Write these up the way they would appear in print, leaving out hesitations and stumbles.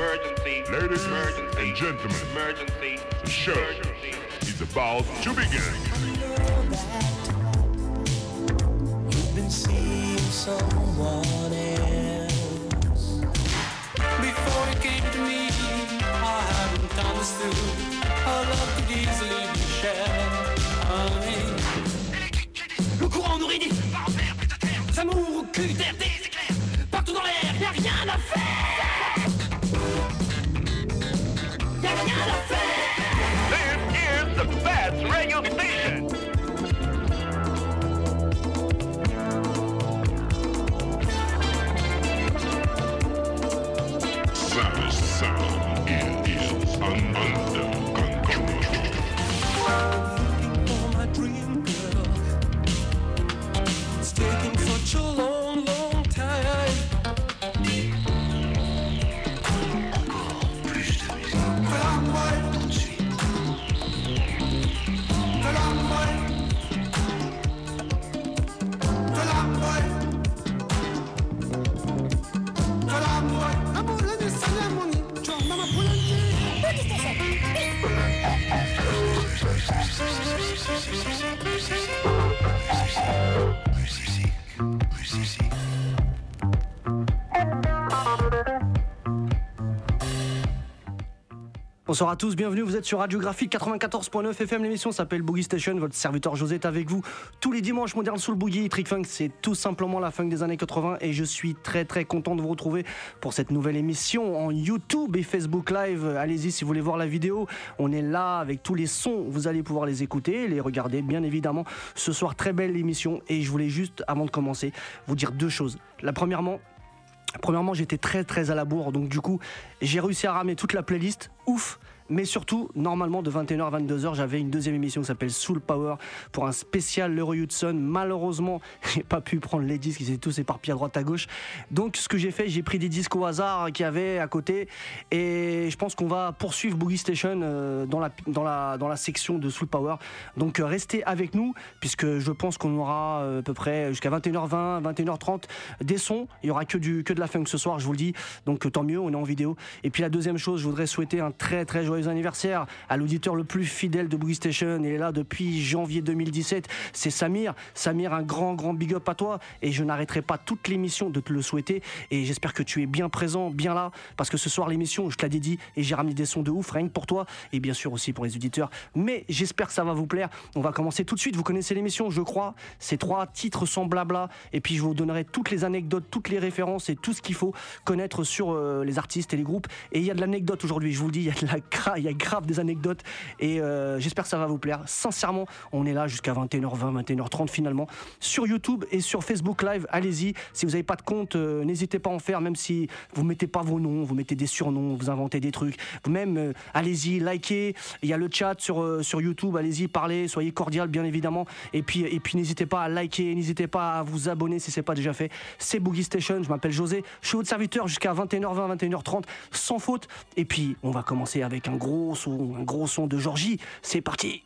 Ladies and gentlemen, the show is about to begin. You've been seeing someone else. Before you came to me, I hadn't understood how love could easily be shared. Le courant nous réunit par enfer, plus de terre, des amours au cul d'air, des éclairs, partout dans l'air, y'a rien à faire. Y'a rien à faire. This is the best radio station. Sound is under control. Looking for my dream girl. It's taking such a long, long time. Bonsoir à tous, bienvenue, vous êtes sur Radiographique 94.9 FM, l'émission s'appelle Boogie Station, votre serviteur José est avec vous tous les dimanches modernes sous le boogie, Trick Funk, c'est tout simplement la funk des années 80 et je suis très très content de vous retrouver pour cette nouvelle émission en YouTube et Facebook Live, allez-y si vous voulez voir la vidéo, on est là avec tous les sons, vous allez pouvoir les écouter, les regarder bien évidemment, ce soir très belle émission et je voulais juste avant de commencer vous dire deux choses, Premièrement, j'étais très très à la bourre, donc du coup, j'ai réussi à ramener toute la playlist, ouf. Mais surtout, normalement, de 21h à 22h, j'avais une deuxième émission qui s'appelle Soul Power pour un spécial Leroy Hudson. Malheureusement, j'ai pas pu prendre les disques, ils étaient tous éparpillés à droite à gauche. Donc, ce que j'ai fait, j'ai pris des disques au hasard qu'il y avait à côté. Et je pense qu'on va poursuivre Boogie Station dans la section de Soul Power. Donc, restez avec nous, puisque je pense qu'on aura à peu près jusqu'à 21h20, 21h30 des sons. Il y aura que de la funk ce soir, je vous le dis. Donc, tant mieux, on est en vidéo. Et puis, la deuxième chose, je voudrais souhaiter un très très joyeux anniversaire à l'auditeur le plus fidèle de Boogie Station. Il est là depuis janvier 2017. C'est Samir. Samir, un grand big up à toi. Et je n'arrêterai pas toute l'émission de te le souhaiter. Et j'espère que tu es bien présent, bien là. Parce que ce soir, l'émission, je te la dédie. Et j'ai ramené des sons de ouf, rien que pour toi. Et bien sûr aussi pour les auditeurs. Mais j'espère que ça va vous plaire. On va commencer tout de suite. Vous connaissez l'émission, je crois. C'est 3 titres sans blabla. Et puis je vous donnerai toutes les anecdotes, toutes les références et tout ce qu'il faut connaître sur les artistes et les groupes. Et il y a de l'anecdote aujourd'hui. Je vous le dis, il y a grave des anecdotes et j'espère que ça va vous plaire. Sincèrement, on est là jusqu'à 21h20, 21h30 finalement sur YouTube et sur Facebook Live. Allez-y, si vous n'avez pas de compte, n'hésitez pas à en faire, même si vous mettez pas vos noms, vous mettez des surnoms, vous inventez des trucs. Vous-même, allez-y, likez. Il y a le chat sur YouTube. Allez-y, parlez, soyez cordial bien évidemment. Et puis n'hésitez pas à liker, n'hésitez pas à vous abonner si c'est pas déjà fait. C'est Boogie Station. Je m'appelle José. Je suis votre serviteur jusqu'à 21h20, 21h30 sans faute. Et puis on va commencer avec un gros son de Georgie, c'est parti.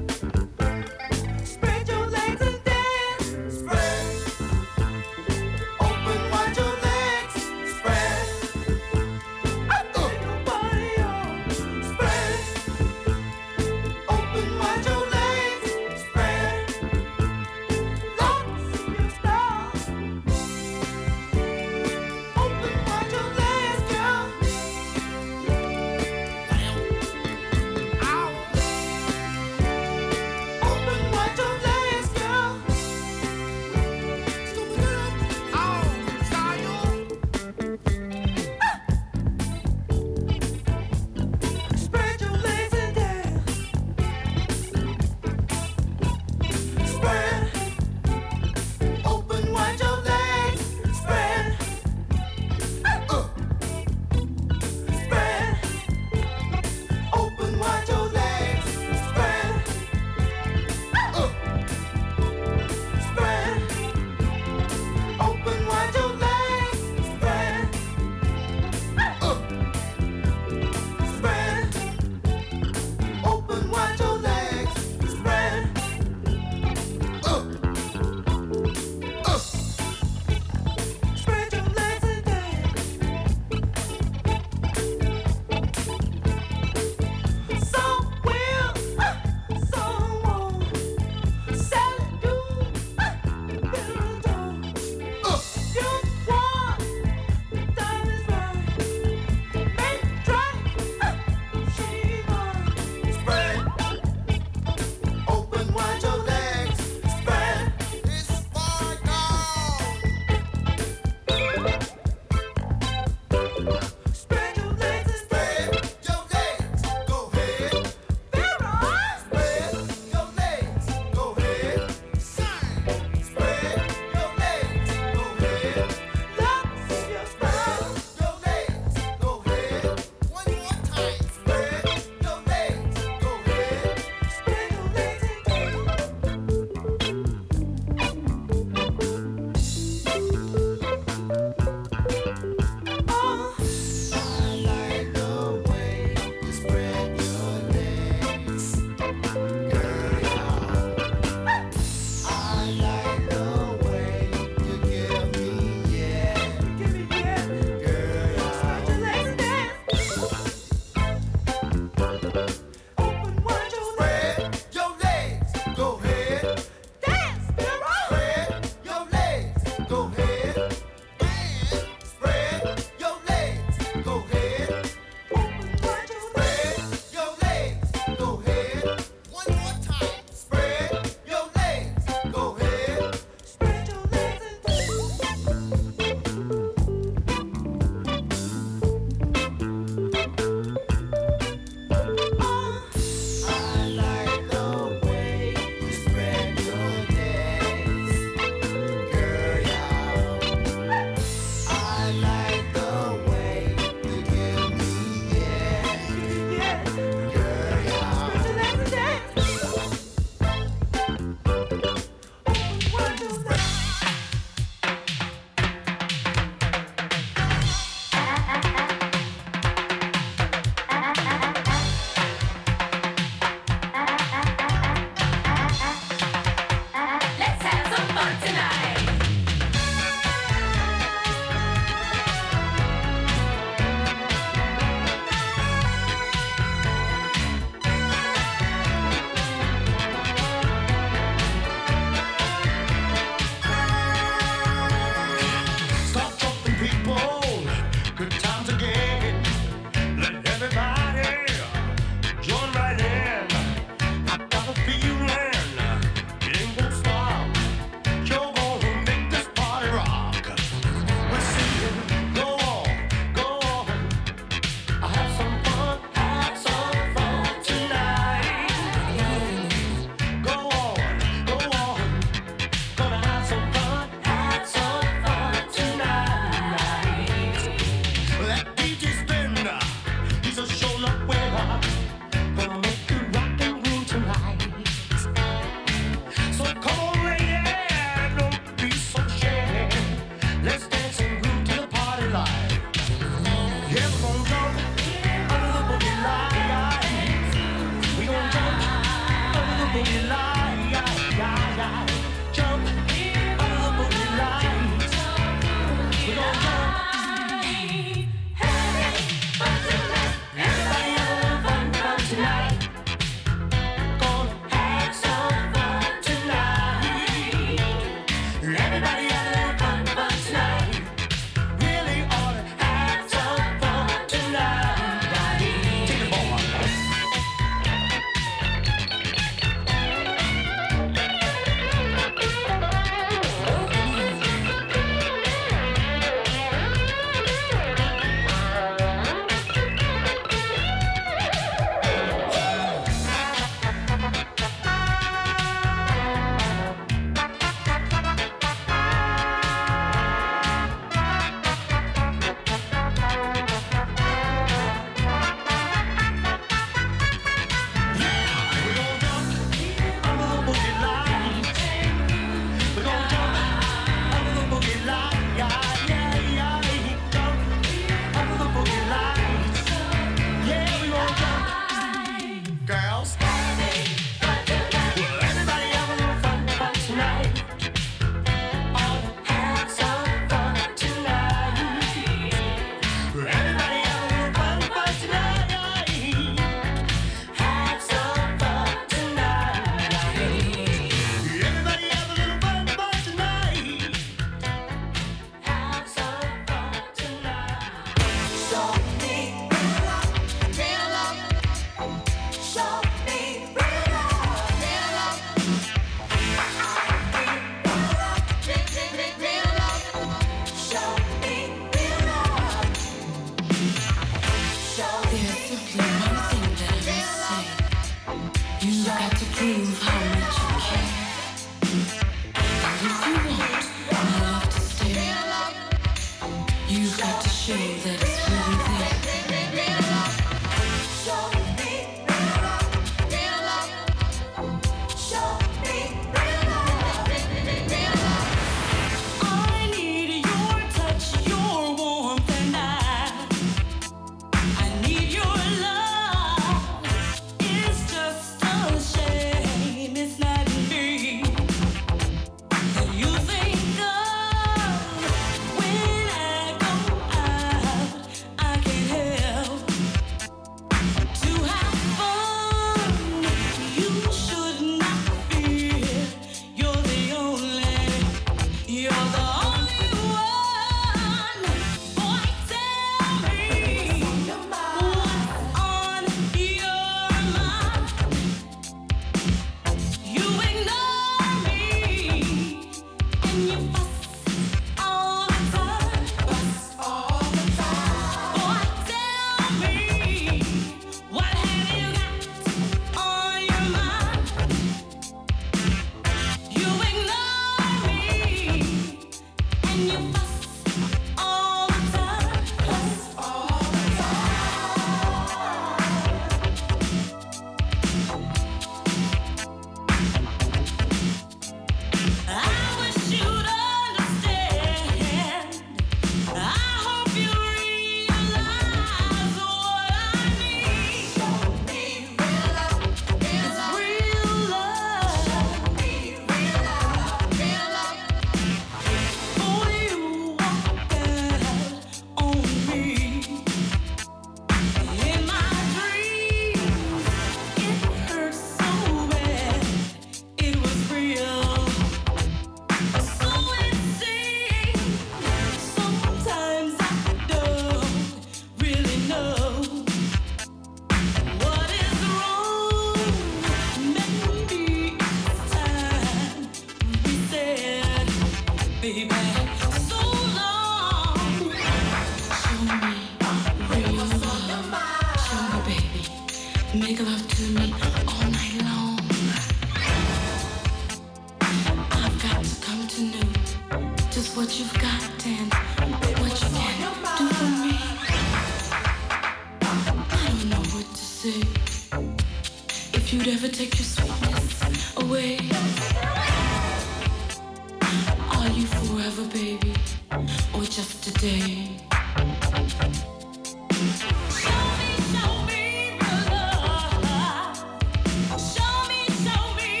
Show me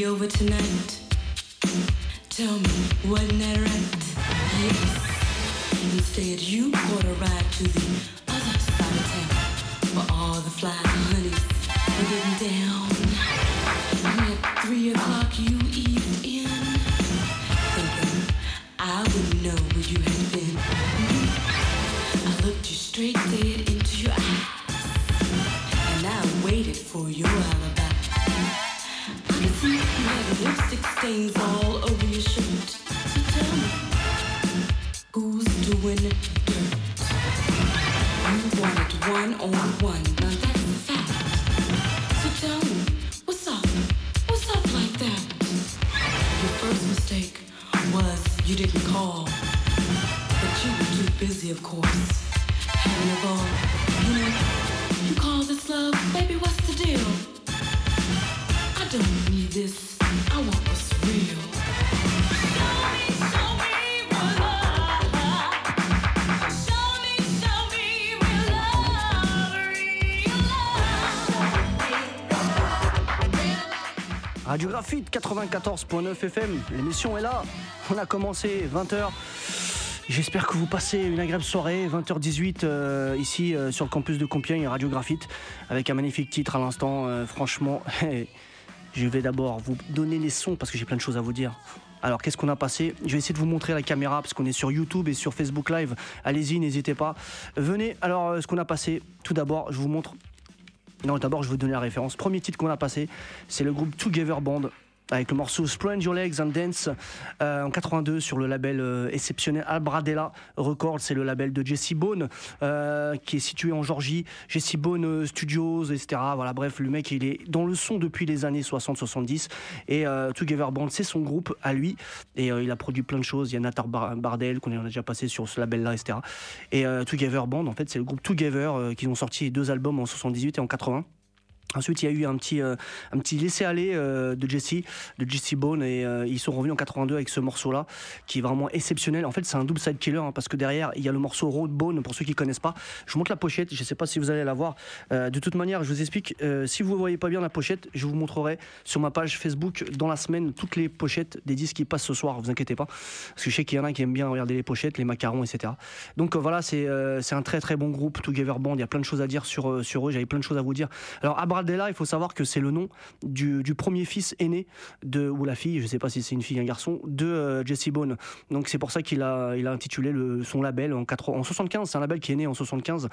be over tonight. Tell me, wasn't that right? Yes. Instead, you caught a ride to the other side of town, where all the fly honeys were getting down. And at 3 o'clock, you eased in, thinking I wouldn't know where you had been. I looked you straight dead into your eyes, and I waited for your alibi. I could see you had lipstick stains all over your shirt. So tell me, who's doing the dirt? You wanted one-on-one, now that's a fact. So tell me, what's up? What's up like that? Your first mistake was you didn't call, but you were too busy, of course, having a ball. You know, you call this love, baby, what's the deal? I don't need this, I want what's real. Show me real love. Show me real love, real love. Radio Graphite 94.9 FM, l'émission est là, on a commencé 20h. J'espère que vous passez une agréable soirée, 20h18 ici sur le campus de Compiègne, Radio Graphite, avec un magnifique titre à l'instant, franchement, je vais d'abord vous donner les sons parce que j'ai plein de choses à vous dire. Alors qu'est-ce qu'on a passé ? Je vais essayer de vous montrer à la caméra parce qu'on est sur YouTube et sur Facebook Live, allez-y, n'hésitez pas. Venez, alors ce qu'on a passé, tout d'abord, je vous montre... Non, d'abord je vais vous donner la référence. Premier titre qu'on a passé, c'est le groupe Together Band, avec le morceau Spread Your Legs and Dance en 82 sur le label exceptionnel Albradella Records, c'est le label de Jesse Bone qui est situé en Georgie. Jesse Bone Studios, etc. Voilà, bref, le mec il est dans le son depuis les années 60-70 et Together Band c'est son groupe à lui et il a produit plein de choses. Il y a Natar Bardel qu'on a déjà passé sur ce label là, etc. Et Together Band en fait c'est le groupe Together qui ont sorti 2 albums en 78 et en 80. Ensuite, il y a eu un petit laisser-aller de Jesse Bone et ils sont revenus en 82 avec ce morceau-là qui est vraiment exceptionnel. En fait, c'est un double side killer parce que derrière, il y a le morceau Road Bone pour ceux qui connaissent pas. Je vous montre la pochette, je ne sais pas si vous allez la voir. De toute manière, je vous explique. Si vous ne voyez pas bien la pochette, je vous montrerai sur ma page Facebook dans la semaine toutes les pochettes des disques qui passent ce soir. Vous inquiétez pas, parce que je sais qu'il y en a qui aiment bien regarder les pochettes, les macarons, etc. Donc voilà, c'est un très très bon groupe, Together Band. Il y a plein de choses à dire sur eux. J'avais plein de choses à vous dire. Alors Albradella, il faut savoir que c'est le nom du premier fils aîné ou la fille, je sais pas si c'est une fille ou un garçon, de Jesse Bone. Donc c'est pour ça qu'il a intitulé son label en 75. C'est un label qui est né en 75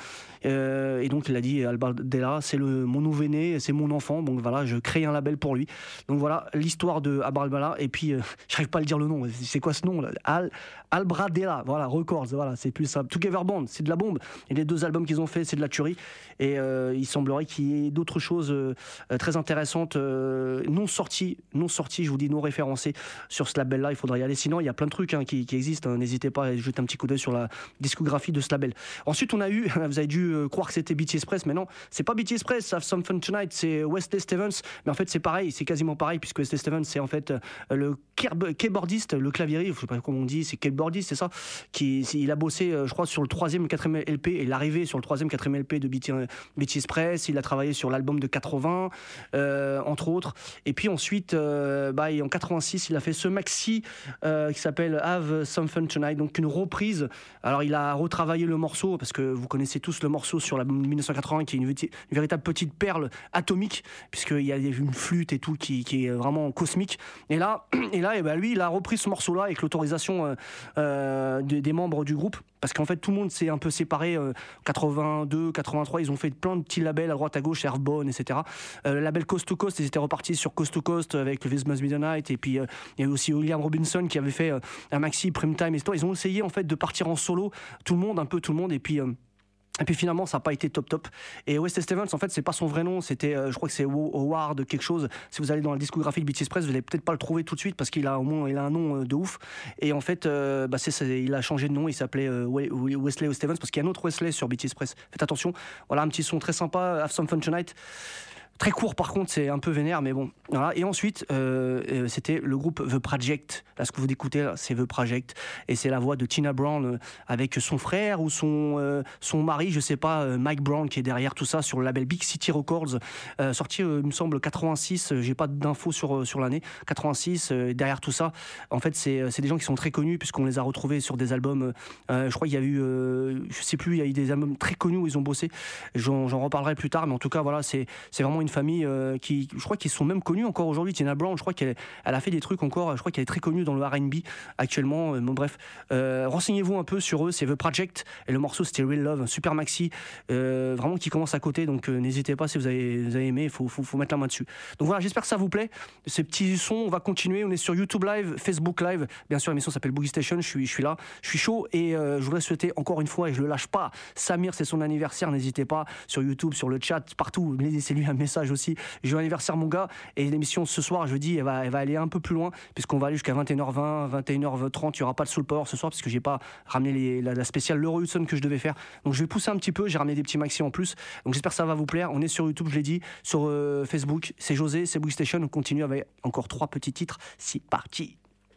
et donc il a dit Albradella, c'est mon nouveau-né, c'est mon enfant, donc voilà, je crée un label pour lui. Donc voilà l'histoire de Albradella. Et puis j'arrive pas à le dire le nom, c'est quoi ce nom là? Albradella, voilà, Records, voilà, c'est plus simple. Together Band, c'est de la bombe. Et les 2 albums qu'ils ont fait, c'est de la tuerie. Et il semblerait qu'il y ait d'autres choses très intéressantes, non sorties, je vous dis non référencées sur ce label-là. Il faudra y aller. Sinon, il y a plein de trucs qui existent. N'hésitez pas à jeter un petit coup d'œil sur la discographie de ce label. Ensuite, on a eu, vous avez dû croire que c'était Beatty Express, mais non, c'est pas Beatty Express. Have Some Fun Tonight, c'est Wesley Stevens. Mais en fait, c'est pareil, c'est quasiment pareil, puisque Wesley Stevens, c'est en fait le keyboardiste, le claviériste, je sais pas comment on dit, c'est keyboardiste, c'est ça, il a bossé, je crois, sur le 3e, 4e LP, et il est arrivé sur le 3e, 4e LP de Beatty Express. Il a travaillé sur l'album de 80, entre autres. Et puis ensuite, en 86, il a fait ce maxi qui s'appelle Have Some Fun Tonight, donc une reprise. Alors, il a retravaillé le morceau, parce que vous connaissez tous le morceau sur l'album 1980, qui est une véritable petite perle atomique, puisqu'il y a une flûte et tout qui est vraiment cosmique. Et là, lui, il a repris ce morceau-là avec l'autorisation des membres du groupe, parce qu'en fait tout le monde s'est un peu séparé. 82, 83, ils ont fait plein de petits labels à droite à gauche, Earthbone, etc. Le label Coast to Coast, ils étaient repartis sur Coast to Coast avec This Must Be the Night, et puis il y a eu aussi William Robinson qui avait fait un maxi Primetime, etc. Ils ont essayé en fait de partir en solo, tout le monde, et puis finalement ça n'a pas été top. Et Wesley Stevens, en fait, c'est pas son vrai nom, c'était je crois que c'est Howard quelque chose. Si vous allez dans la discographie de Beatty Express, vous allez peut-être pas le trouver tout de suite parce qu'il a un nom de ouf. Et en fait il a changé de nom, il s'appelait Wesley Stevens parce qu'il y a un autre Wesley sur Beatty Express. Faites attention. Voilà un petit son très sympa, Have Some Fun Tonight. Très court par contre, c'est un peu vénère, mais bon, Voilà. Et ensuite, c'était le groupe The Project. Là, ce que vous écoutez, là, c'est The Project. Et c'est la voix de Tina Brown avec son frère ou son mari, je sais pas, Mike Brown, qui est derrière tout ça sur le label Big City Records. Sorti, il me semble, 86. J'ai pas d'infos sur l'année. 86, derrière tout ça. En fait, c'est des gens qui sont très connus puisqu'on les a retrouvés sur des albums. Je crois qu'il y a eu, je sais plus, il y a eu des albums très connus où ils ont bossé. J'en reparlerai plus tard, mais en tout cas, voilà, c'est vraiment une famille qui, je crois qu'ils sont même connus encore aujourd'hui. Tina Brown, je crois qu'elle a fait des trucs encore, je crois qu'elle est très connue dans le R&B actuellement. Bon, bref, renseignez-vous un peu sur eux, c'est The Project, et le morceau c'était Real Love, un super maxi, vraiment qui commence à côté, donc n'hésitez pas si vous avez aimé, il faut mettre la main dessus. Donc voilà, j'espère que ça vous plaît, ces petits sons, on va continuer, on est sur YouTube Live, Facebook Live, bien sûr l'émission s'appelle Boogie Station, je suis là, je suis chaud, et je voudrais souhaiter encore une fois, et je le lâche pas, Samir, c'est son anniversaire, n'hésitez pas, sur YouTube, sur le chat, partout, laissez-lui un message aussi, joyeux anniversaire mon gars, et l'émission ce soir, jeudi, elle va aller un peu plus loin, puisqu'on va aller jusqu'à 21h20, 21h30, il n'y aura pas de Soul Power ce soir, parce que j'ai pas ramené la spéciale Leroy Hudson que je devais faire, donc je vais pousser un petit peu, j'ai ramené des petits maxi en plus, donc j'espère que ça va vous plaire, on est sur YouTube, je l'ai dit, sur Facebook, c'est José, c'est Boogie Station, on continue avec encore 3 petits titres, c'est parti.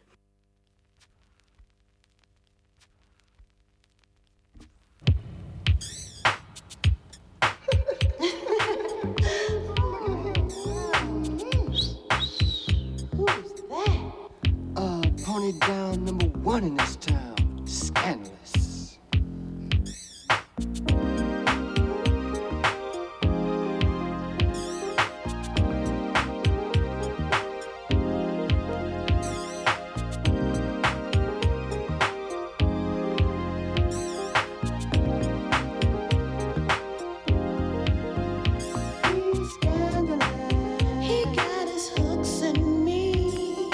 Pony down number 1 in this town, scandalous. He got his hooks in me.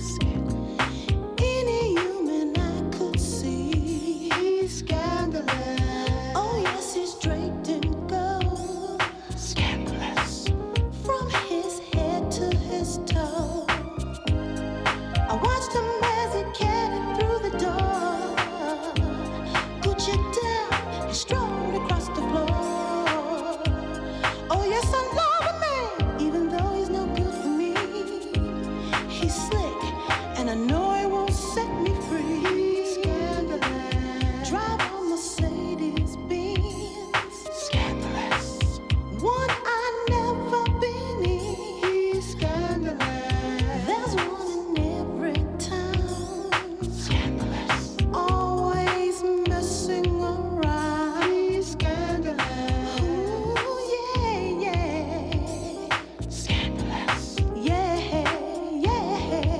Any human I could see. He's scandalous. Oh yes, he's draped in gold. Scandalous. From his head to his toe. I watched him as he carried through the door. Gucci down, he strode across the floor. Oh yes, I love a man, even though he's no good for me. He's slick, and I know he won't set me free. He's scandalous. Drive a Mercedes Benz, Scandalous. one I never been in. He's scandalous. There's one in every town, Scandalous. always messing around. He's scandalous. Ooh, yeah, yeah, Scandalous. yeah, yeah.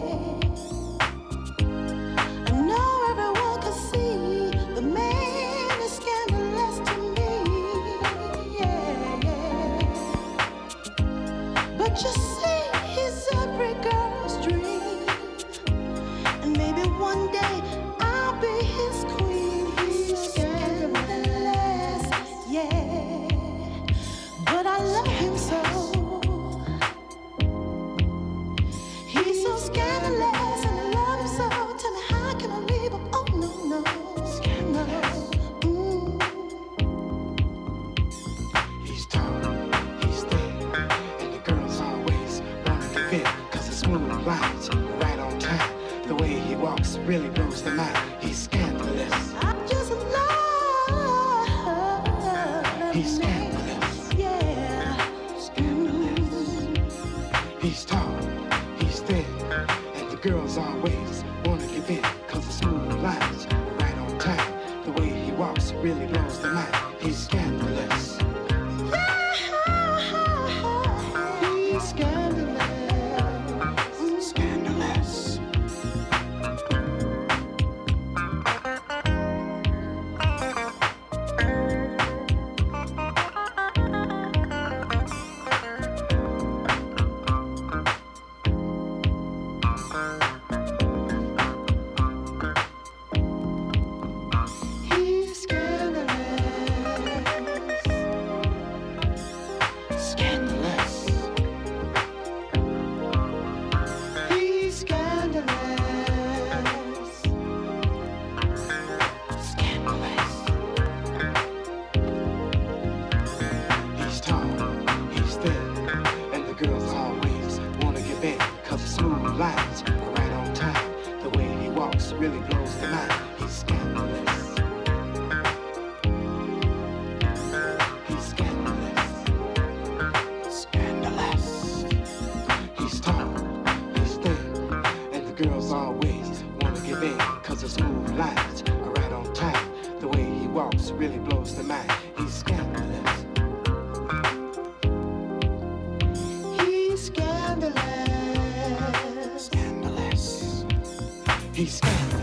I know everyone can see the man is scandalous to me, yeah, yeah. But you see, he's every girl's dream, and maybe one day I'll be his queen. He's scandalous, yeah, but I love him so. He's so scandalous, and I love him so. Tell me, how can I leave him? Oh no, no, Scandalous. no. He's tall, he's thin, and the girls always wanna give in, 'cause his smooth lines are right on time. The way he walks really blows the mind. He's scandalous. I just love He's him, scandalous. yeah. Scandalous. He's tall, he's thin, and the girls always wanna give in, 'cause the smooth lines are right on time. The way he walks really blows the mind. He's scandalous. He's scandalous. Scandalous. smooth lines, right on time. The way he walks really blows the mind. He's scandalous. He's scandalous. Scandalous. He's tall, he's thin, and the girls always wanna give in, 'cause the smooth lines are right on time. The way he walks really blows the mind. He's scandalous. He's scandalous. Scandalous. He's scandalous.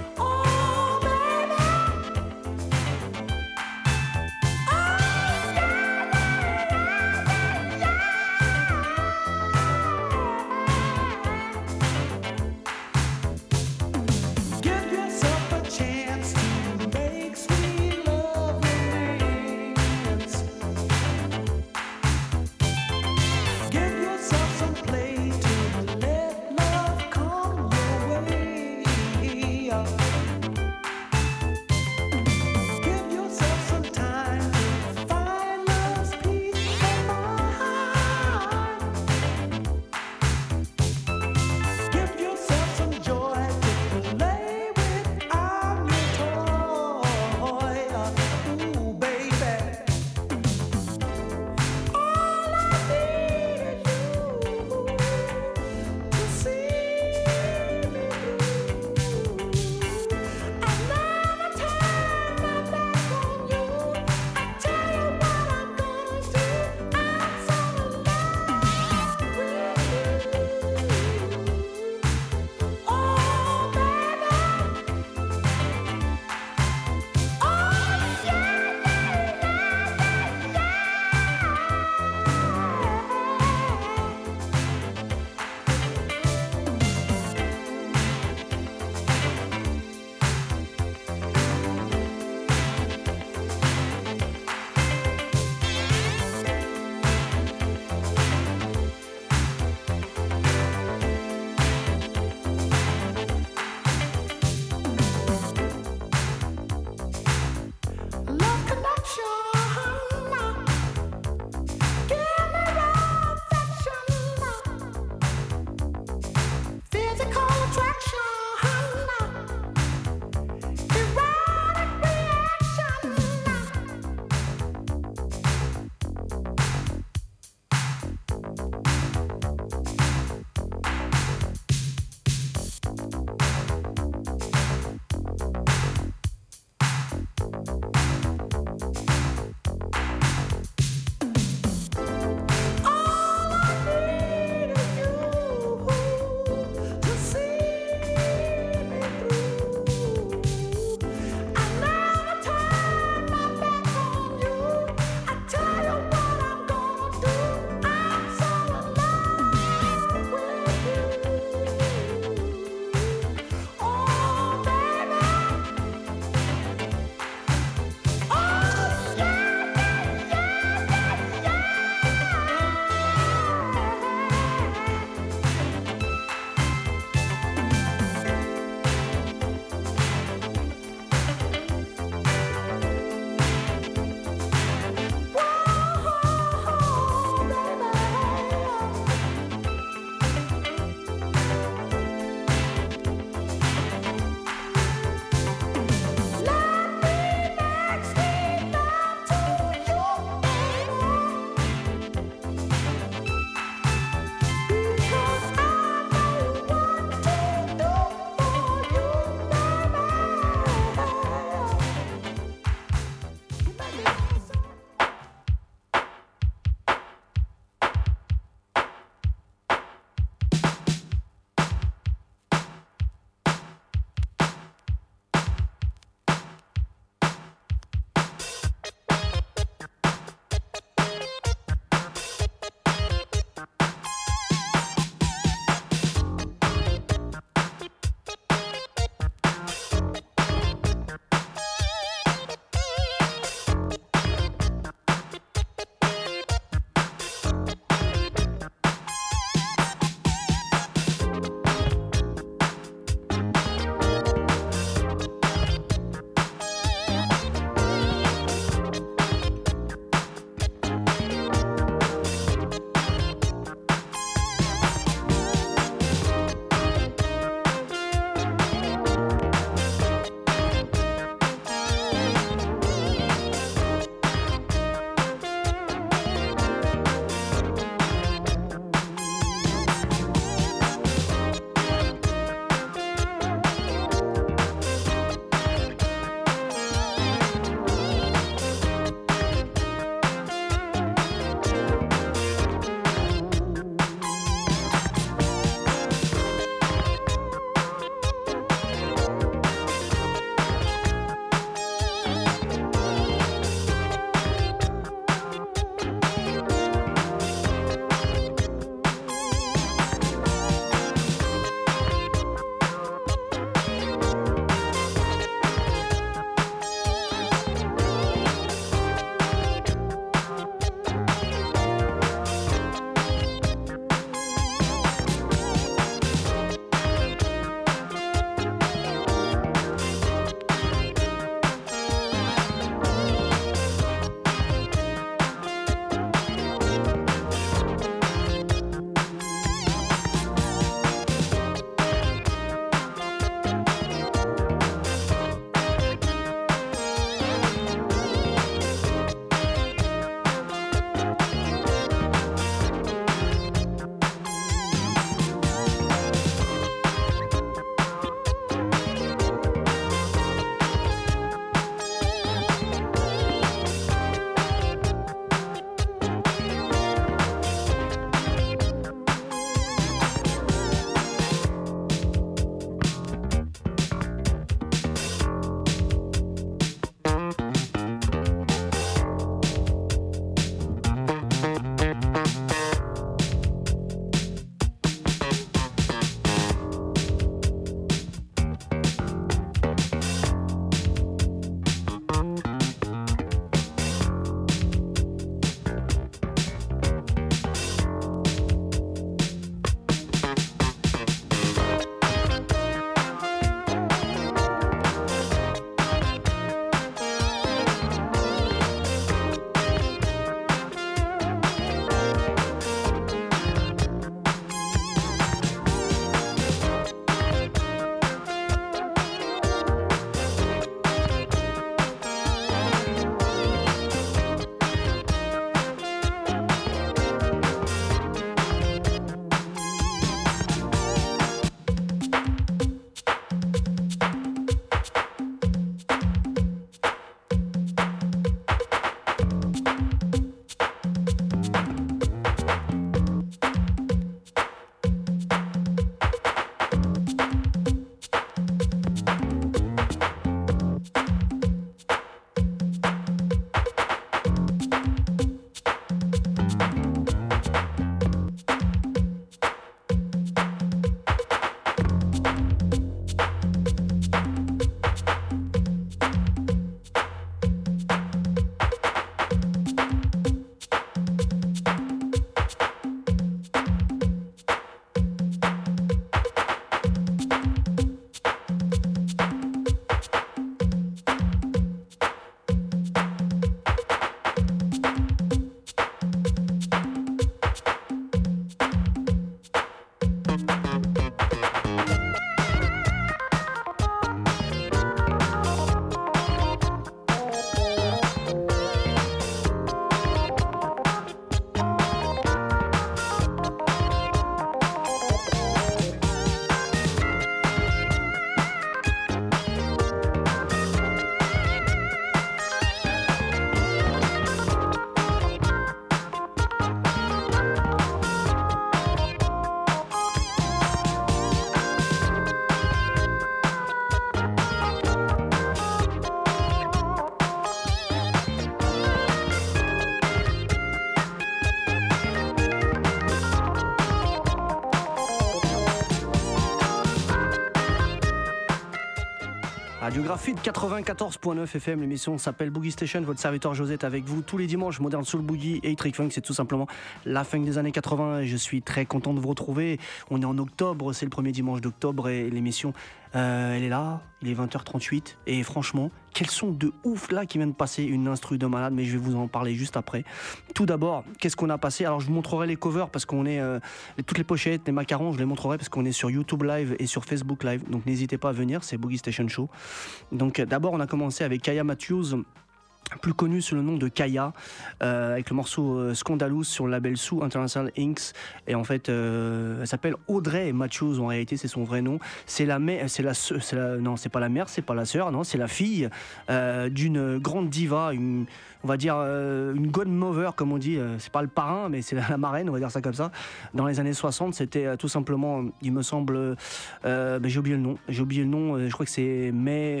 Radio Graphite 94.9 FM, l'émission s'appelle Boogie Station, votre serviteur José est avec vous tous les dimanches, Modern Soul Boogie et Trick Funk, c'est tout simplement la funk des années 80 et je suis très content de vous retrouver. On est en octobre, c'est le premier dimanche d'octobre et l'émission elle est là, il est 20h38 et franchement, quels sont de ouf là qui viennent de passer, une instru de malade, mais je vais vous en parler juste après. Tout d'abord, qu'est-ce qu'on a passé? Alors je vous montrerai les covers parce qu'on est toutes les pochettes, les macarons, je les montrerai parce qu'on est sur YouTube Live et sur Facebook Live, donc n'hésitez pas à venir, c'est Boogie Station Show. Donc d'abord on a commencé avec Kaya Matthews, plus connu sous le nom de Kaya, avec le morceau Scandalous sur le label Sous International Inc. Et en fait, elle s'appelle Audrey Matthews. En réalité, c'est son vrai nom. C'est la mère, non, c'est pas la mère, c'est pas la sœur, non, c'est la fille d'une grande diva, on va dire une godmother, comme on dit. C'est pas le parrain, mais c'est la marraine, on va dire ça comme ça. Dans les années 60, c'était tout simplement, il me semble, j'ai oublié le nom. Je crois que c'est Mae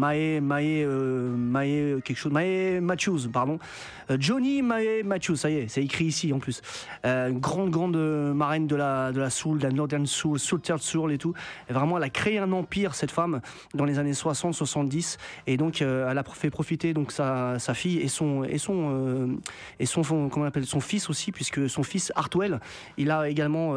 quelque chose. Mae Matthews, pardon. Johnny Mae Matthews, ça y est, c'est écrit ici en plus. Grande marraine de la soul, de la northern soul, southern soul et tout. Et vraiment, elle a créé un empire, cette femme, dans les années 60-70. Et donc, elle a fait profiter donc sa fille et son comment on appelle, son fils aussi, puisque son fils Hartwell, il a également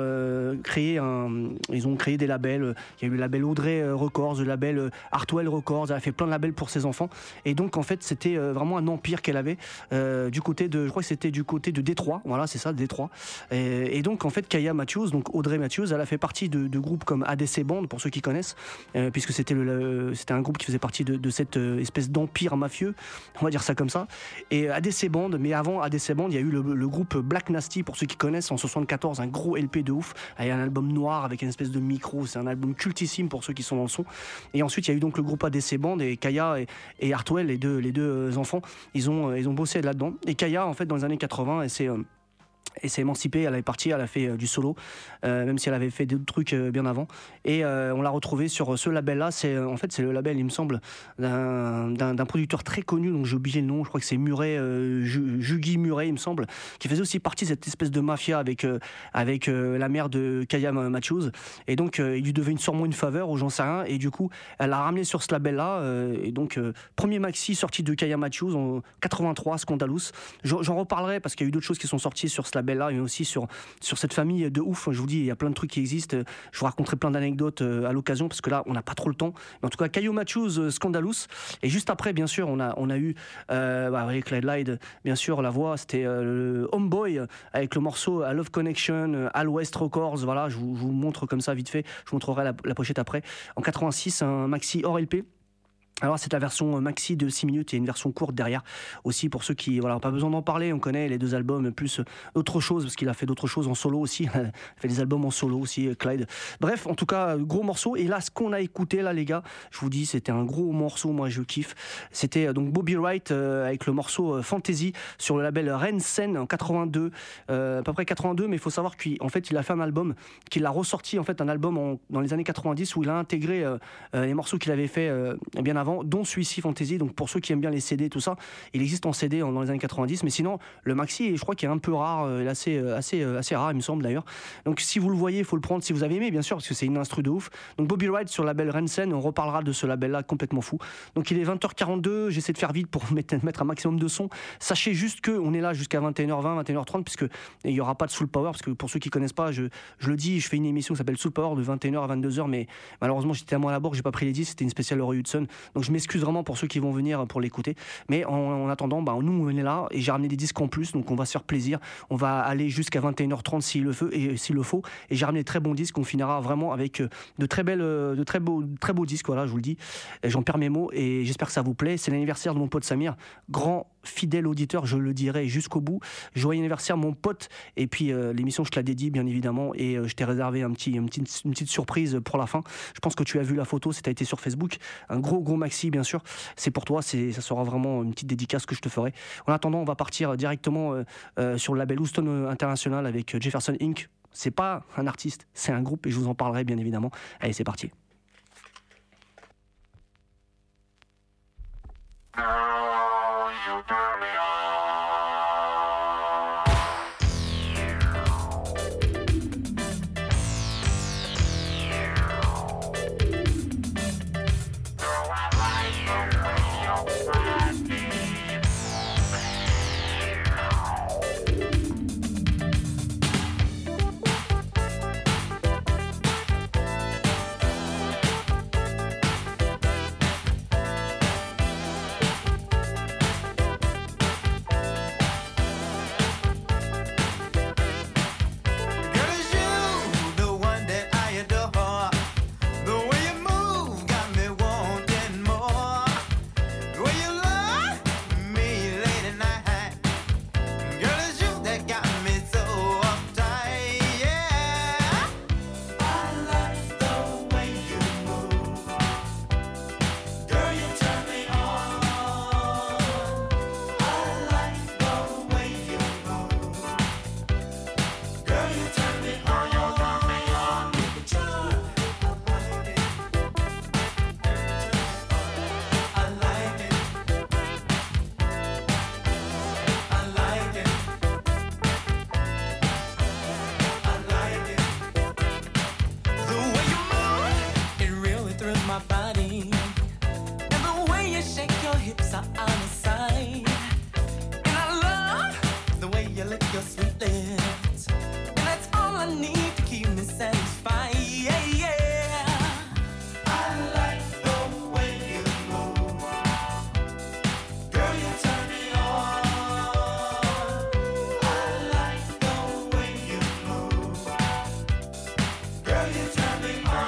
ils ont créé des labels. Il y a eu le label Audrey Records, le label Hartwell Records. Elle a fait plein de labels pour ses enfants. Et donc, en fait, c'était vraiment un empire qu'elle avait du côté de, je crois que c'était du côté de Détroit, voilà, c'est ça, Détroit. Et donc en fait Kaya Matthews, donc Audrey Matthews, elle a fait partie de groupes comme ADC Band, pour ceux qui connaissent, puisque c'était un groupe qui faisait partie de cette espèce d'empire mafieux, on va dire ça comme ça. Et ADC Band, mais avant ADC Band, il y a eu le groupe Black Nasty, pour ceux qui connaissent, en 74, un gros LP de ouf, avec un album noir avec une espèce de micro, c'est un album cultissime pour ceux qui sont dans le son. Et ensuite il y a eu donc le groupe ADC Band et Kaya et Hartwell, les deux enfants, ils ont bossé là-dedans. Et Kaya, en fait, dans les années 80, elle s'est émancipée, elle a fait du solo, même si elle avait fait d'autres trucs bien avant. Et on l'a retrouvée sur ce label-là. C'est le label, il me semble, d'un producteur très connu, donc j'ai oublié le nom, je crois que c'est Murray, Jugi Murray, il me semble, qui faisait aussi partie de cette espèce de mafia avec la mère de Kaya Matthews. Et donc, il lui devait sûrement une faveur, ou j'en sais rien. Et du coup, elle l'a ramené sur ce label-là. Et donc, premier maxi sorti de Kaya Matthews en 83, Scandalous. J'en reparlerai parce qu'il y a eu d'autres choses qui sont sorties sur ce label-là, mais aussi sur cette famille de ouf. Je vous dis, il y a plein de trucs qui existent. Je vous raconterai plein d'anecdotes à l'occasion, parce que là, on n'a pas trop le temps. Mais en tout cas, Kaya Matthews, Scandalous. Et juste après, bien sûr, on a eu Clyde Lyde, bien sûr, la voix, c'était Homeboy, avec le morceau A Love Connection, Al West Records. Voilà, je vous montre comme ça vite fait. Je vous montrerai la pochette après. En 86, un maxi hors LP. Alors c'est la version maxi de 6 minutes et une version courte derrière aussi, pour ceux qui pas besoin d'en parler, on connaît les deux albums plus autre chose, parce qu'il a fait d'autres choses en solo aussi, il a fait des albums en solo aussi, Clyde. Bref, en tout cas, gros morceau. Et là, ce qu'on a écouté là, les gars, je vous dis, c'était un gros morceau, moi je kiffe. C'était donc Bobby Wright avec le morceau Fantasy sur le label Rensen en 82, à peu près 82, mais il faut savoir qu'en fait il a fait un album, qu'il a ressorti en fait un album dans les années 90 où il a intégré les morceaux qu'il avait fait bien avant, dont celui-ci Fantasy. Donc pour ceux qui aiment bien les CD, tout ça, il existe en CD dans les années 90, mais sinon le maxi, je crois qu'il est un peu rare, assez rare, il me semble d'ailleurs. Donc si vous le voyez, il faut le prendre si vous avez aimé, bien sûr, parce que c'est une instru de ouf. Donc Bobby Wright sur le label Rensen, on reparlera de ce label là complètement fou. Donc il est 20h42, j'essaie de faire vite pour mettre un maximum de son. Sachez juste qu'on est là jusqu'à 21h20, 21h30, puisque il n'y aura pas de Soul Power, parce que pour ceux qui connaissent pas, je le dis, je fais une émission qui s'appelle Soul Power de 21h à 22h, mais malheureusement j'étais à moi à la bourre, j'ai pas pris les 10, c'était une spéciale Roy Hudson. Donc je m'excuse vraiment pour ceux qui vont venir pour l'écouter, mais en attendant, nous on est là et j'ai ramené des disques en plus, donc on va se faire plaisir, on va aller jusqu'à 21h30 s'il le faut, et j'ai ramené de très bons disques. On finira vraiment avec de très beaux disques, voilà, je vous le dis, j'en perds mes mots et j'espère que ça vous plaît. C'est l'anniversaire de mon pote Samir, grand fidèle auditeur, je le dirai jusqu'au bout. Joyeux anniversaire mon pote. Et puis l'émission je te la dédie bien évidemment, et je t'ai réservé une petite surprise pour la fin. Je pense que tu as vu la photo, si t'as été sur Facebook, un gros maxi bien sûr, c'est pour toi, ça sera vraiment une petite dédicace que je te ferai. En attendant, on va partir directement sur le label Houston International avec Jefferson Inc. C'est pas un artiste, c'est un groupe, et je vous en parlerai bien évidemment. Allez, c'est parti. my body. And the way you shake your hips are out of sight. And I love the way you lick your sweet lips. And that's all I need to keep me satisfied. Yeah, yeah. I like the way you move. Girl, you turn me on. I like the way you move. Girl, you turn me on.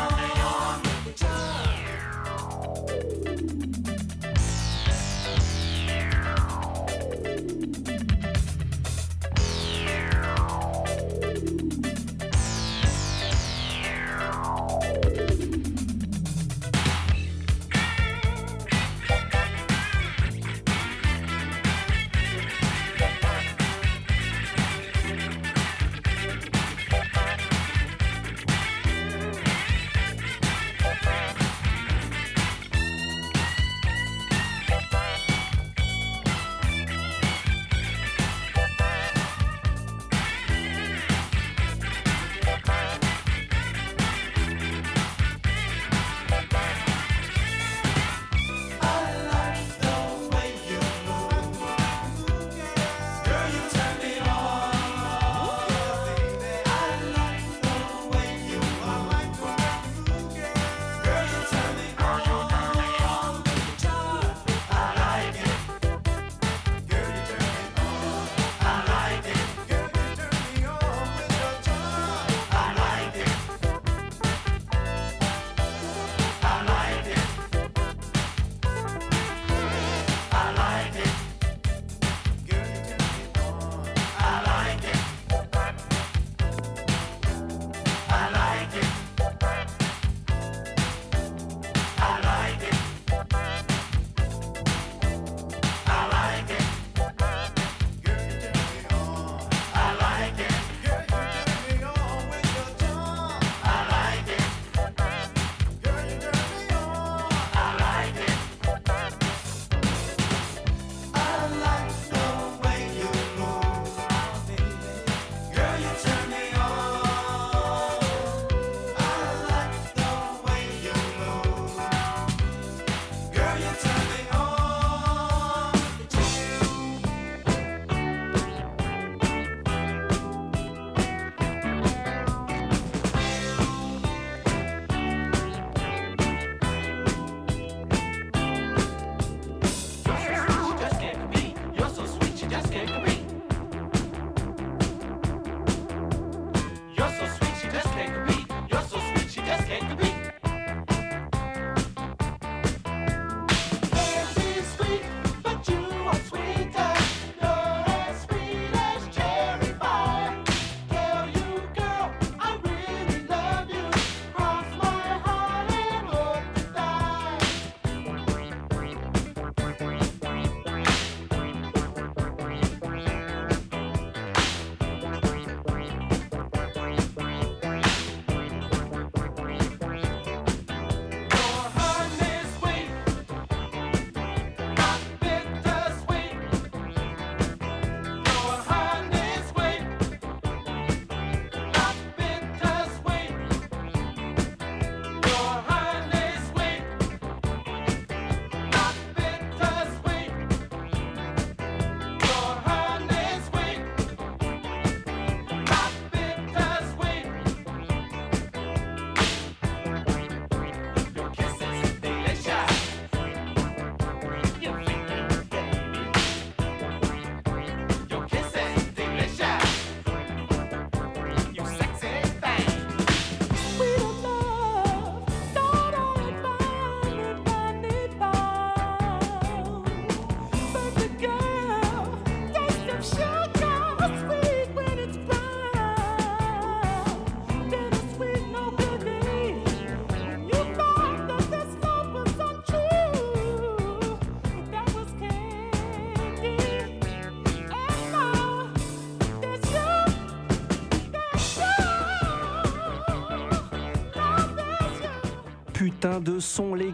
putain de son, les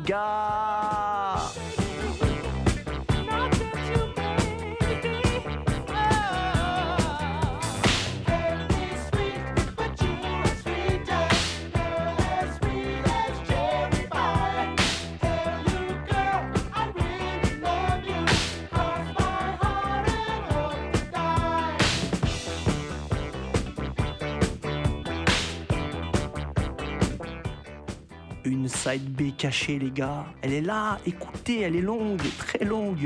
gars. Bye. side B caché, les gars. Elle est là, écoutez, elle est longue, très longue.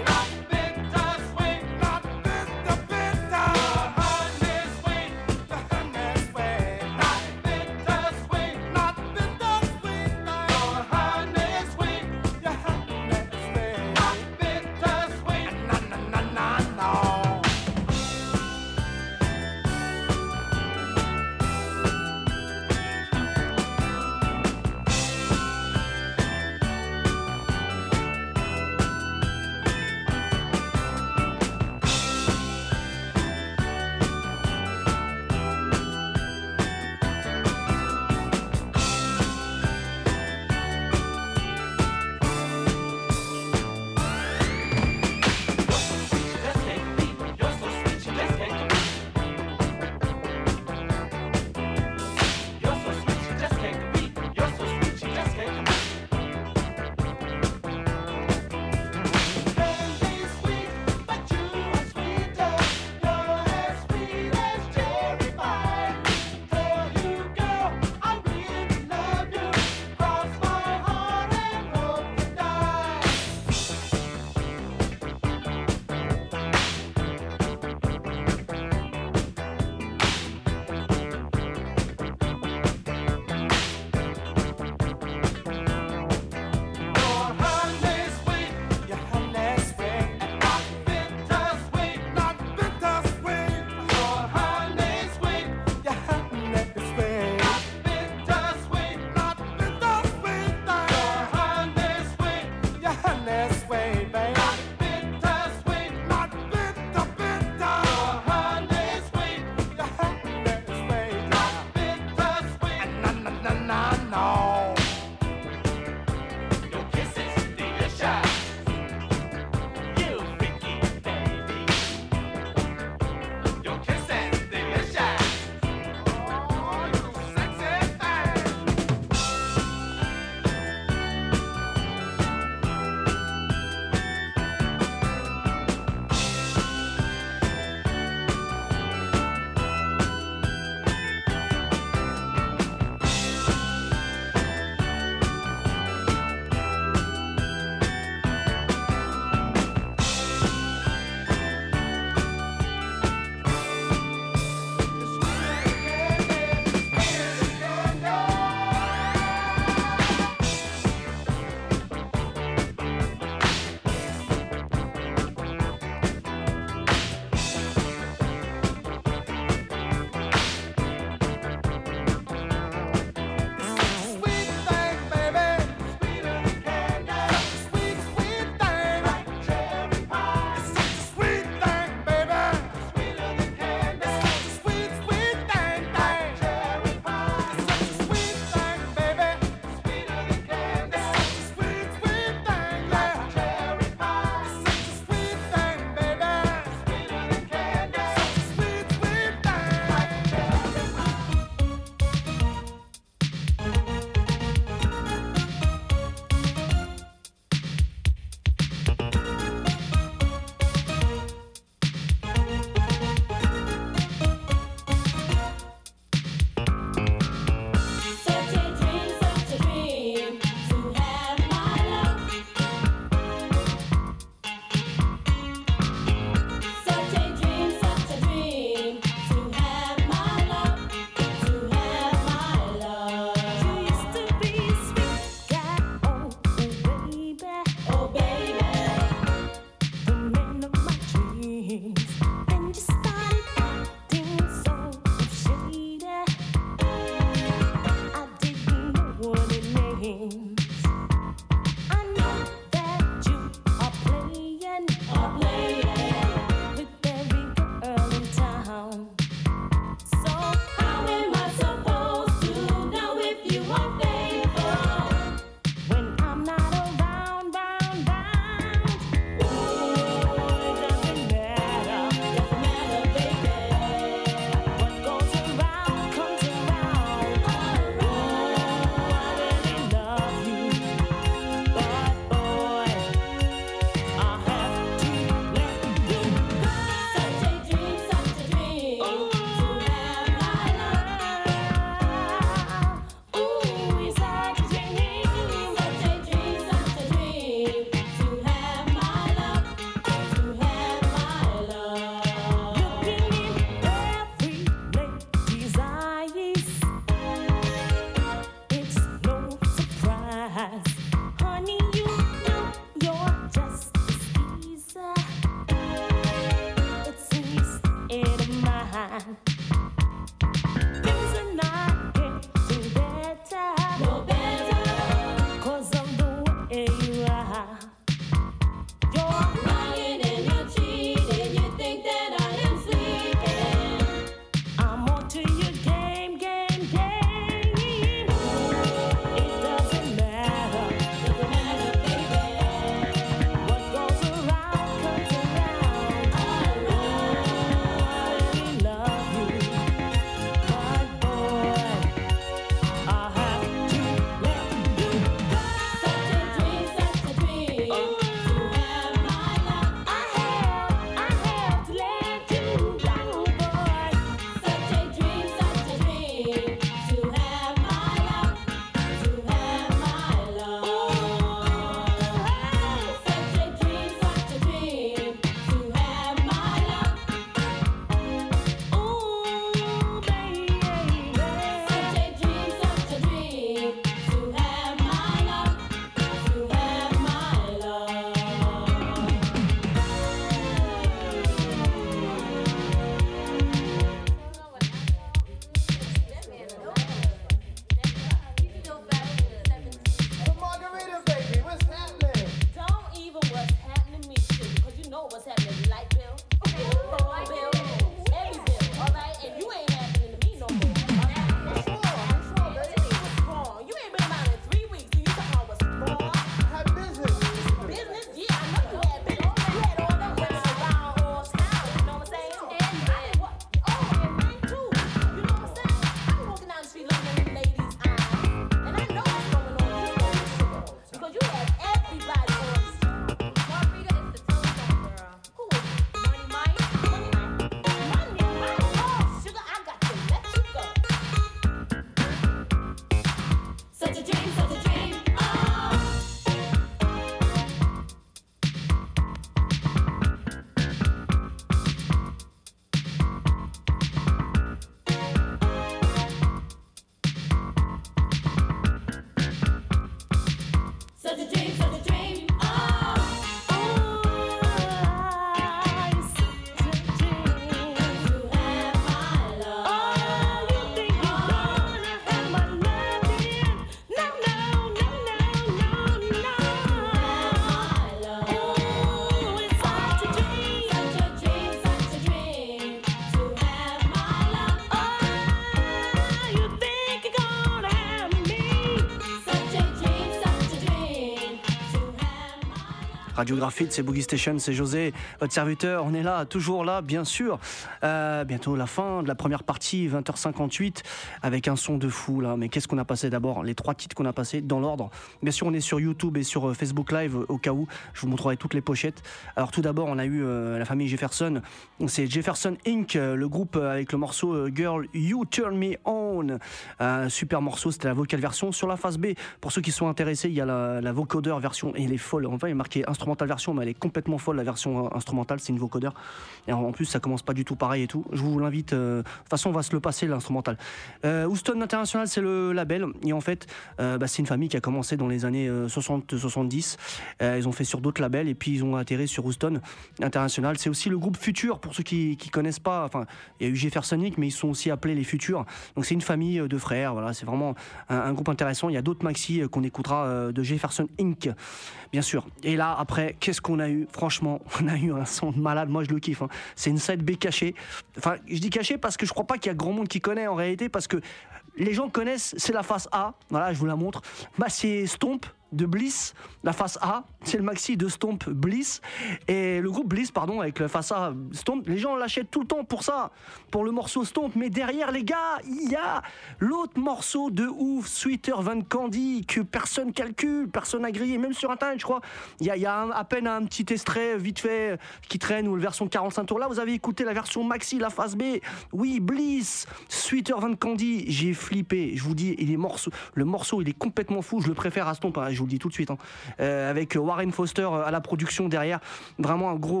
Radio Graphite, c'est Boogie Station, c'est José, votre serviteur. On est là, toujours là, bien sûr. Bientôt la fin de la première partie, 20h58, avec un son de fou là. Mais qu'est-ce qu'on a passé d'abord? Les 3 titres qu'on a passés dans l'ordre. Bien sûr, on est sur YouTube et sur Facebook Live au cas où. Je vous montrerai toutes les pochettes. Alors tout d'abord, on a eu la famille Jefferson. C'est Jefferson Inc., le groupe avec le morceau Girl You Turn Me On. Super morceau, c'était la vocal version. Sur la phase B, pour ceux qui sont intéressés, il y a la vocodeur version et elle est folle. Enfin, il est marqué instrumental version, mais elle est complètement folle, la version instrumentale. C'est une vocodeur. Et en plus, ça commence pas du tout pareil et tout. Je vous l'invite. De toute façon, on va se le passer, l'instrumental. Houston International, c'est le label. Et en fait, c'est une famille qui a commencé dans les années 60-70. Ils ont fait sur d'autres labels et puis ils ont atterri sur Houston International. C'est aussi le groupe Future, pour ceux qui connaissent pas. Enfin, il y a eu Jefferson Inc., mais ils sont aussi appelés les Futurs. Donc c'est une famille de frères. Voilà, c'est vraiment un groupe intéressant. Il y a d'autres maxi qu'on écoutera de Jefferson Inc., bien sûr. Et là, après, qu'est-ce qu'on a eu? Franchement, on a eu un son de malade. Moi, je le kiffe. C'est une side B cachée. Enfin, je dis cachée parce que je crois pas qu'il y a grand monde qui connaît en réalité, parce que les gens connaissent, c'est la face A. Voilà, je vous la montre. C'est Stomp de Bliss, la face A, c'est le maxi de Stomp Bliss, et le groupe Bliss, pardon, avec la face A Stomp, les gens l'achètent tout le temps pour ça, pour le morceau Stomp, mais derrière les gars, il y a l'autre morceau de ouf, Sweeter Van Candy, que personne calcule, personne n'a grillé, même sur internet je crois, il y a à peine un petit extrait vite fait qui traîne, ou la version 45 tours, là vous avez écouté la version maxi, la face B, oui, Bliss, Sweeter Van Candy, j'ai flippé, je vous dis, le morceau il est complètement fou, je le préfère à Stomp, je vous le dis tout de suite, avec Warren Foster à la production derrière, vraiment un gros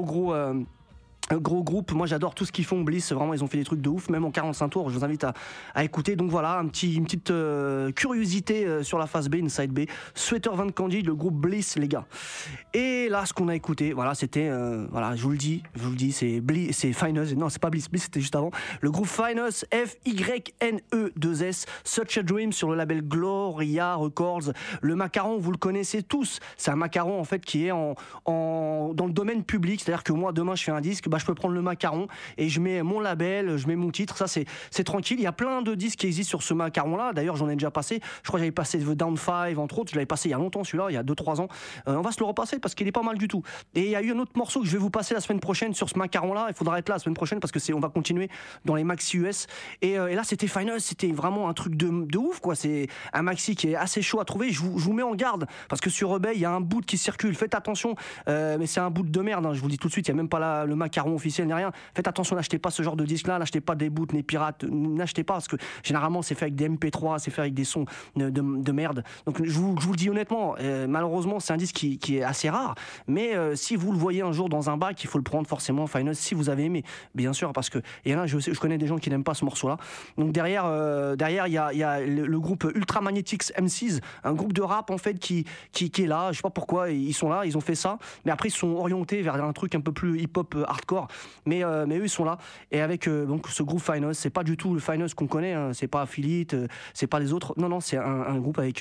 groupe. Moi j'adore tout ce qu'ils font, Bliss, vraiment ils ont fait des trucs de ouf, même en 45 tours, je vous invite à écouter. Donc voilà, une petite curiosité sur la phase B, une side B, Sweater Van Candy, le groupe Bliss, les gars. Et là ce qu'on a écouté, voilà, c'était voilà, je vous le dis, c'est Finus, non c'est pas Bliss, c'était juste avant, le groupe Finus, F-Y-N-E-2-S, Such a Dream, sur le label Gloria Records. Le macaron, vous le connaissez tous, c'est un macaron en fait qui est dans le domaine public, c'est à dire que moi demain je fais un disque, je peux prendre le macaron et je mets mon label, je mets mon titre, ça c'est tranquille. Il y a plein de disques qui existent sur ce macaron là, d'ailleurs j'en ai déjà passé, je crois que j'avais passé The Down 5 entre autres, je l'avais passé il y a longtemps celui-là, il y a 2-3 ans, on va se le repasser parce qu'il est pas mal du tout. Et il y a eu un autre morceau que je vais vous passer la semaine prochaine sur ce macaron là, il faudra être là la semaine prochaine parce que on va continuer dans les maxi US, et là c'était Finus, c'était vraiment un truc de ouf quoi, c'est un maxi qui est assez chaud à trouver, je vous mets en garde parce que sur eBay il y a un boot qui circule, faites attention, mais c'est un boot de merde, je vous le dis tout de suite, il y a même pas le macaron officiel ni rien. Faites attention, n'achetez pas ce genre de disque là, n'achetez pas des boots, ni pirates, n'achetez pas parce que généralement c'est fait avec des MP3, c'est fait avec des sons de merde. Donc je vous le dis honnêtement, malheureusement c'est un disque qui est assez rare, mais si vous le voyez un jour dans un bac, il faut le prendre forcément, Finus, si vous avez aimé, bien sûr, parce que et là je connais des gens qui n'aiment pas ce morceau là. Donc derrière il y a le groupe Ultra Magnetics MCs, un groupe de rap en fait qui est là, je sais pas pourquoi ils sont là, ils ont fait ça, mais après ils sont orientés vers un truc un peu plus hip-hop hardcore, mais eux ils sont là, et avec donc ce groupe Finus, c'est pas du tout le Finus qu'on connaît, c'est pas Affiliate, c'est pas les autres, non c'est un groupe avec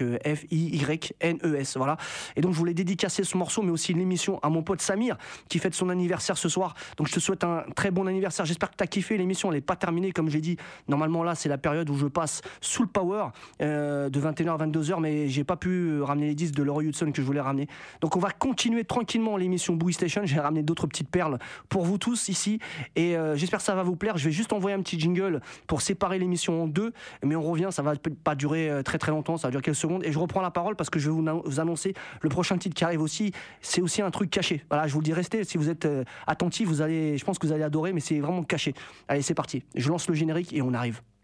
F-I-Y-N-E-S, voilà. Et donc je voulais dédicacer ce morceau, mais aussi l'émission à mon pote Samir qui fête son anniversaire ce soir, donc je te souhaite un très bon anniversaire, j'espère que t'as kiffé. L'émission elle est pas terminée comme j'ai dit, normalement là c'est la période où je passe sous le power de 21h à 22h, mais j'ai pas pu ramener les disques de Leroy Hudson que je voulais ramener, donc on va continuer tranquillement l'émission Boogie Station. J'ai ramené d'autres petites perles pour vous tous ici, et j'espère que ça va vous plaire. Je vais juste envoyer un petit jingle pour séparer l'émission en deux, mais on revient, ça va pas durer très très longtemps, ça va durer quelques secondes, et je reprends la parole parce que je vais vous annoncer le prochain titre qui arrive aussi. C'est aussi un truc caché, voilà, je vous le dis, restez, si vous êtes attentifs, je pense que vous allez adorer, mais c'est vraiment caché. Allez, c'est parti, je lance le générique et on arrive.